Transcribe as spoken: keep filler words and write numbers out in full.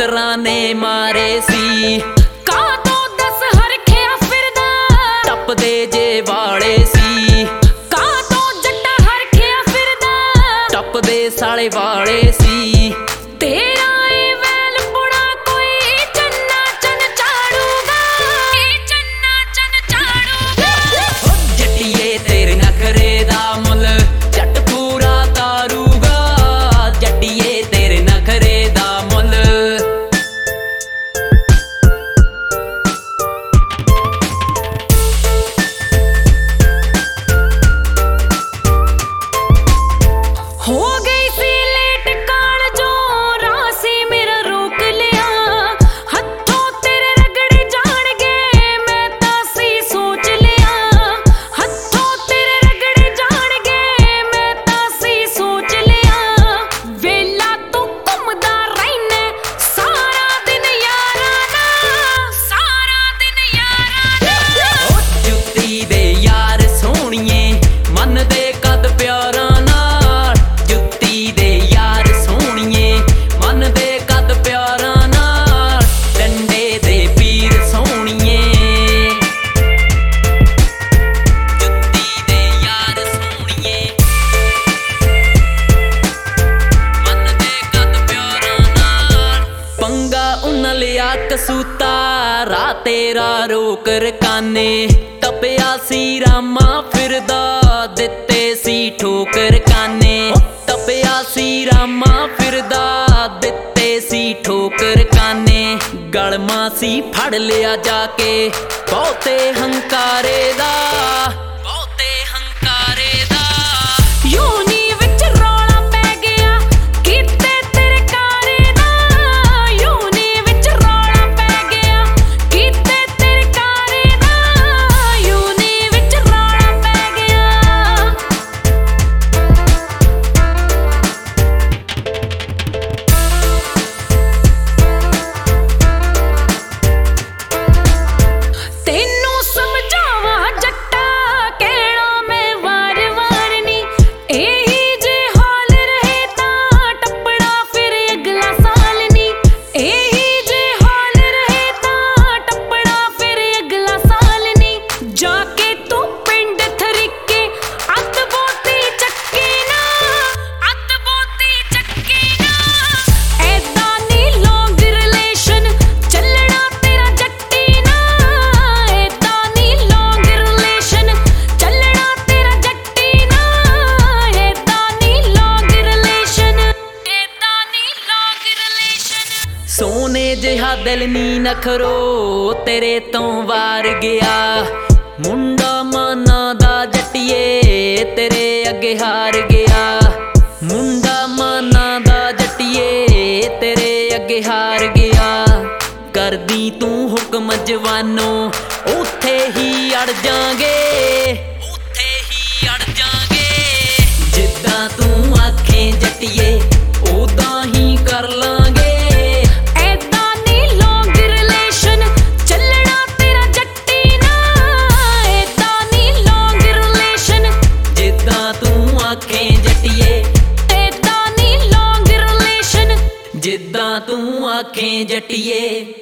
ਮਿੱਤਰਾਂ ਨੇ ਮਾਰੇ ਸੀ। ਕਾਹਤੋਂ ਦਸ ਹਰਖਿਆ ਫਿਰਦਾ ਟੱਪਦੇ ਜੇ ਵਾਲੇ ਸੀ। ਕਾਹਤੋਂ ਜੱਟਾ ਹਰਖਿਆ ਫਿਰਦਾ ਟੱਪਦੇ ਸਾਲੇ ਵਾਲੇ ਸੀ। ਤੇਰਾ ਏ ਵੈਲ ਪੁਣਾ ਕੋਈ ਚੰਨਾ ਚੰਨ ਚਾੜੂਗਾ, ਚੰਨਾ ਚੰਨ ਚਾੜੂਗਾ। ਜੱਟੀਏ ਤੇਰੇ ਨਖਰੇ ਦਾ ਮੁੱਲ ਜੱਟ ਪੂਰਾ ਤਾਰੂਗਾ। ਜੱਟੀਏ ਤੇਰੇ ਨਖਰੇ ਦਾ ਮੁੱਲ। ਹੋ ਗਈ ਸੀ ਲੇਟ ਕਾਲਜੋਂ ਰਾਹ ਸੀ ਮੇਰਾ ਰੋਕ ਲਿਆ। ਹੱਥੋਂ ਤੇਰੇ ਰਗੜੇ ਜਾਣਗੇ ਮੈਂ ਤਾਂ ਸੀ ਸੋਚ ਲਿਆ। ਹੱਥੋਂ ਤੇਰੇ ਰਗੜੇ ਜਾਣਗੇ ਮੈਂ ਤਾਂ ਸੀ ਸੋਚ ਲਿਆ। ਵੇਲਾ ਤੂੰ ਘੁੰਮਦਾ ਰਹਿਣਾ ਸਾਰਾ ਦਿਨ ਯਾਰਾਂ ਨਾਲ, ਸਾਰਾ ਦਿਨ ਯਾਰਾਂ ਨਾਲ। ਉਹ ਜੁੱਤੀ ਦੇ ਯਾਰ ਸੋਹਣੀਏ ਮੰਨਦੇ ਕਦ ਪਿਆਰਾਂ ਨਾਲ। ਜੁੱਤੀ ਦੇ ਯਾਰ ਸੋਹਣੀਏ ਮੰਨਦੇ ਕਦ ਪਿਆਰਾਂ ਨਾਲ। ਡੰਡੇ ਦੇ ਪੀਰ ਸੋਹਣੀਏ ਜੁੱਤੀ ਦੇ ਯਾਰ ਸੋਹਣੀਏ ਮੰਨਦੇ ਕਦ ਪਿਆਰਾਂ ਨਾਲ। ਪੰਗਾ ਉਨ ਲਿਆ ਕਸੂਤਾ ਰਾਹ ਤੇਰਾ ਰੋਕ ਰਕਾਨੇ। ਤਪਿਆ ਸੀ ਰਾਮਾ ਫਿਰਦਾ ਦਿੱਤੇ ਸੀ ਠੋਕਰ ਕਾਨੇ। ਤਪਿਆ ਸੀ ਰਾਮਾ ਫਿਰਦਾ ਦਿੱਤੇ ਸੀ ਠੋਕਰ ਕਾਨੇ। ਗਲਮਾ ਸੀ ਫੜ ਲਿਆ ਜਾ ਕੇ ਬਹੁਤੇ ਹੰਕਾਰੇ ਦਾ, ਬਹੁਤੇ ਹੰਕਾਰੇ ਦਾ। ਯੂਨੀ ਵਿੱਚ ਰੌਲਾ ਪੈ ਗਿਆ ਕੀਤੇ ਤੇਰੇ ਕਾਰੇ ਦਾ। ਯੂਨੀ ਵਿੱਚ ਰੌਲਾ ਪੈ ਗਿਆ ਕੀਤੇ ਤੇਰੇ ਕਾਰੇ ਦਾ। ਯੂਨੀ ਵਿੱਚ ਰੌਲਾ ਪੈ ਗਿਆ। ਤੈਨੂੰ ਸਮਝਾਵਾਂ ਜੱਟਾ ਕਹਿਣਾ ਮੈਂ ਵਾਰ ਵਾਰ ਨੀ। ਇਹੀ ਜੇ ਹਾਲ ਰਹੇ ਤਾਂ ਟੱਪਣਾ ਫਿਰ ਅਗਲਾ ਸਾਲ ਨੀ। ਇਹੀ ਜੇ ਹਾਲ ਰਹੇ ਤਾਂ ਟੱਪਣਾ ਫਿਰ ਅਗਲਾ ਸਾਲ ਨੀ। ਜਾ ਕੇ ਤੂੰ ਪਿੰਡ ਥਰੀਕੇ ਅੱਧ ਬੋਤੀ ਚੱਕੇ ਨਾ, ਅੱਧ ਬੋਤੀ ਚੱਕੇ ਨਾ। ਐਦਾਂ ਨੀ ਲੌਂਗ ਰਿਲੇਸ਼ਨ ਚੱਲਣਾ ਤੇਰਾ ਜੱਟੀ ਨਾ। ਐਦਾਂ ਨੀ ਲੌਂਗ ਰਿਲੇਸ਼ਨ ਚੱਲਣਾ ਤੇਰਾ ਜੱਟੀ ਨਾ। ਐਦਾਂ ਨੀ ਲੌਂਗ ਰਿਲੇਸ਼ਨ, ਐਦਾਂ ਨੀ ਲੌਂਗ ਰਿਲੇਸ਼ਨ। ਸੋਨੇ ਜਿਹਾ ਦਿਲ ਨੀ ਨਖਰੋ ਤੇਰੇ ਤੋਂ ਵਾਰ ਗਿਆ। ਮੁੰਡਾ ਮਾਨਾ ਦਾ ਜੱਟੀਏ ਤੇਰੇ ਅੱਗੇ ਹਾਰ ਗਿਆ। ਮੁੰਡਾ ਮਾਨਾ ਦਾ ਜੱਟੀਏ ਤੇਰੇ ਅੱਗੇ ਹਾਰ ਗਿਆ। ਕਰਦੀ ਤੂੰ ਹੁਕਮ ਜਵਾਨੋ ਉੱਥੇ ਹੀ ਅੜ ਜਾਗੇ, ਉੱਥੇ ਹੀ ਅੜ ਜਾਗੇ। ਜਿੱਦਾਂ ਤੂੰ ਆਖੇ ਜੱਟੀਏ ਉਦਾਂ ਹੀ ਕਰ ਲਾਂਗੇ। ਐਦਾਂ ਨੀ ਲੌਂਗ ਰਿਲੇਸ਼ਨ ਚੱਲਣਾ ਤੇਰਾ ਜੱਟੀ ਨਾ। ਐਦਾਂ ਨੀ ਲੌਂਗ ਰਿਲੇਸ਼ਨ ਜਿੱਦਾਂ ਤੂੰ ਆਖੇ ਜੱਟੀਏ। ਐਦਾਂ ਨੀ ਲੌਂਗ ਰਿਲੇਸ਼ਨ ਜਿੱਦਾਂ ਤੂੰ ਆਖੇ ਜੱਟੀਏ।